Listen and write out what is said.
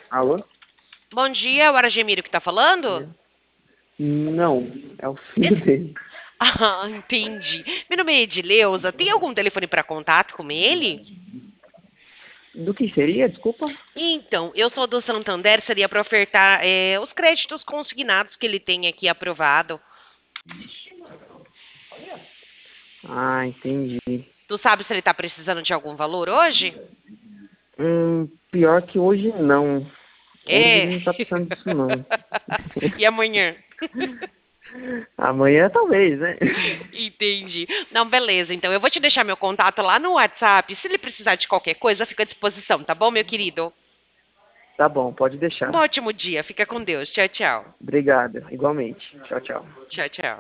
Alô? Bom dia, é o Aragemiro que tá falando? Não, é o filho dele. Ah, entendi. Meu nome é Edileuza. Tem algum telefone para contato com ele? Do que seria? Desculpa. Então, eu sou do Santander, seria para ofertar os créditos consignados que ele tem aqui aprovado. Ah, entendi. Tu sabe se ele tá precisando de algum valor hoje? Pior que hoje não. Hoje ele É. não tá precisando disso não. E amanhã? Amanhã talvez, né? Entendi. Não, beleza. Então, eu vou te deixar meu contato lá no WhatsApp. Se ele precisar de qualquer coisa, fica à disposição, tá bom, meu querido? Tá bom, pode Um deixar. ótimo dia. Fica com Deus. Tchau, tchau. Obrigado, igualmente. Tchau, tchau. Tchau, tchau.